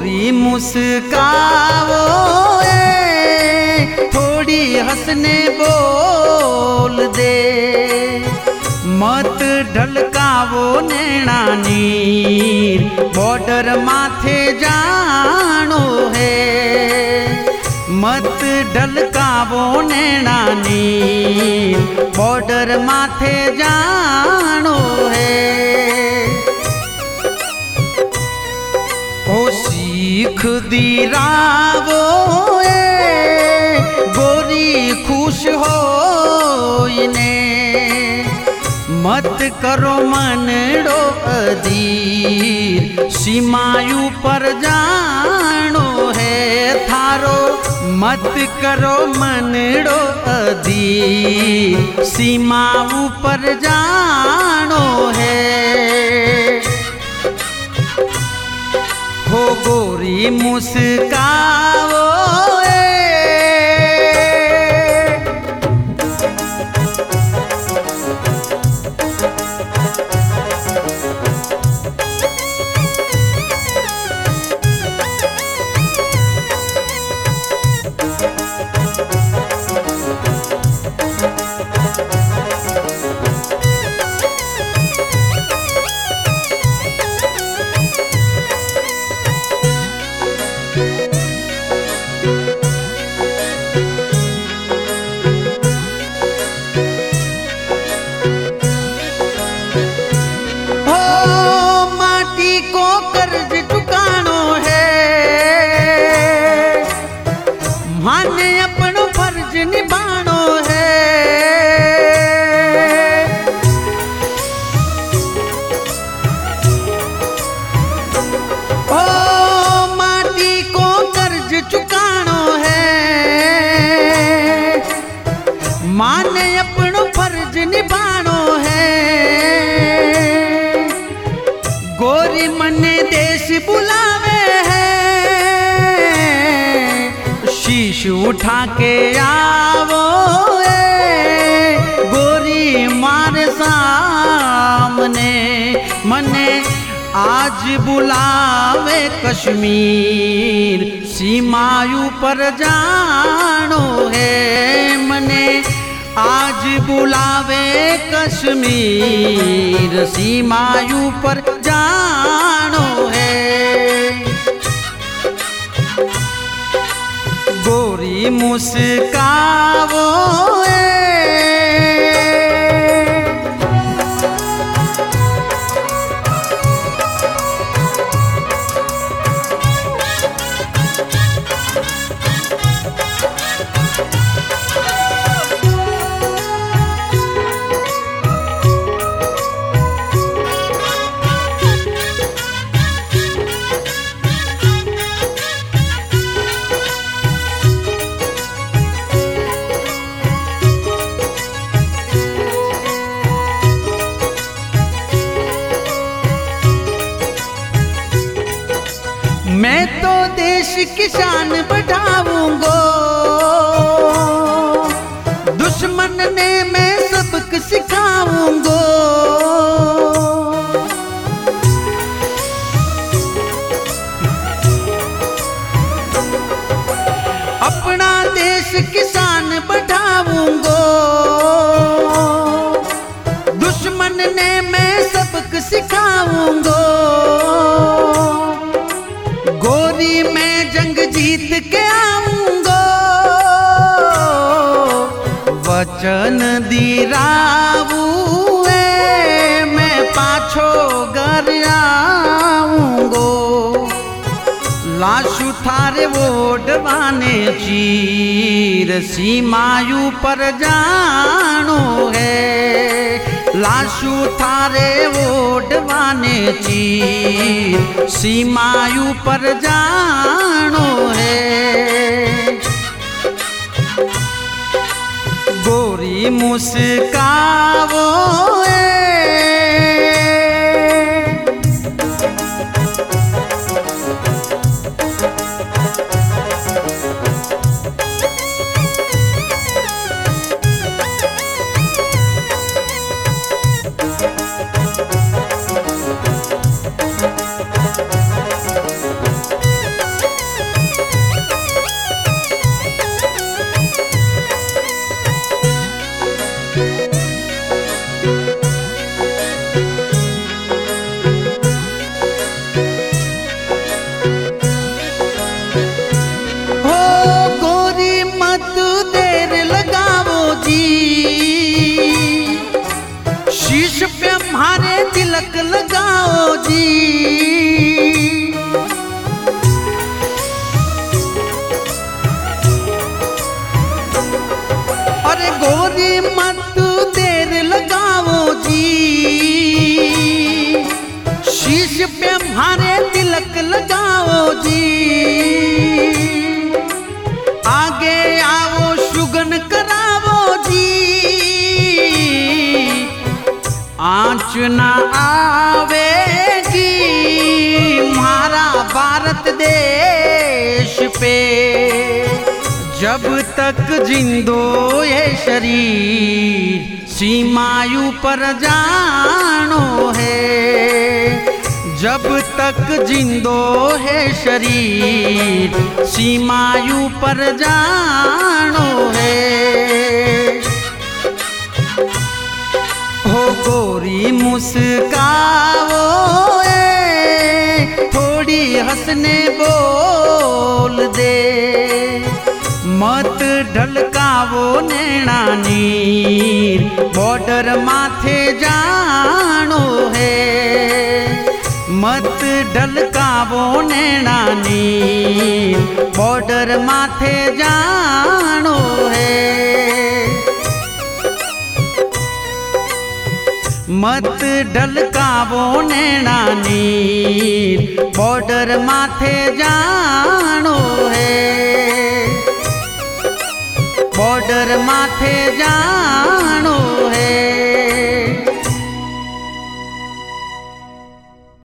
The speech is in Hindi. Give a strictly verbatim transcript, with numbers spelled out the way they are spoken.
गोरी मुस्काओ ए, थोड़ी हंसने बोल दे, मत ढलकावो नैना नीर, बॉर्डर माथे जानो है। मत ढलकावो नैना नीर, बॉर्डर माथे जानो है। ओ सीख दी रावो ए, गोरी खुश हो इने, मत करो मनड़ो अधीर, सीमायु पर जानो है थारो। मत करो मनड़ो अधीर, सीमायु पर जानो है। हो गोरी मुस्काओ माने अपनो फर्ज निभानो है। ओ माटी को कर्ज चुकानो है, माने अपनो फर्ज निभानो है। गोरी मने देश बुलावे है, शीश उठा के आवो ए, गोरी मारे सामने। मने आज बुलावे कश्मीर, सीमायु पर जानो है। मने आज बुलावे कश्मीर, सीमायु पर जानो है। गोरी मुस्काओ ए, मैं तो देश की शान बढ़ाऊंगा, दुश्मन ने मैं सबक सिखाऊंगा। अपना देश की शान बढ़ाऊंगा, दुश्मन ने मैं सबक सिखाऊंगा। गोरी मैं जंग जीत के आऊंगा, वचन दी रावू ए, मैं पाछो घर आऊंगो। लाशु थारे वोडवाने चीर, सीमायु पर जानो है। लाशु थारे वोडवाने चीर, सीमायु पर जानो है। गोरी मुस्काओ ए, तिलक लगाओ जी। अरे गोरी मत देर लगाओ जी, शीश पे हमारे तिलक लगाओ जी। आगे आओ शुगन करावो जी, आँच ना आवेगी हमारा भारत देश पे। जब तक जिंदो ये शरीर सीमायु पर जानो है। जब तक जिंदो है शरीर सीमायु पर जानो है। हो गोरी मुस्काओ ए, थोड़ी हंसने बोल दे। मत ढलकावो नैना नीर बॉर्डर माथे जानो है। मत ढलकावो नैना नीर बॉर्डर माथे जानो है। मत ढलकावो नैना नीर बॉर्डर माथे जानो है। बॉर्डर माथे जानो है।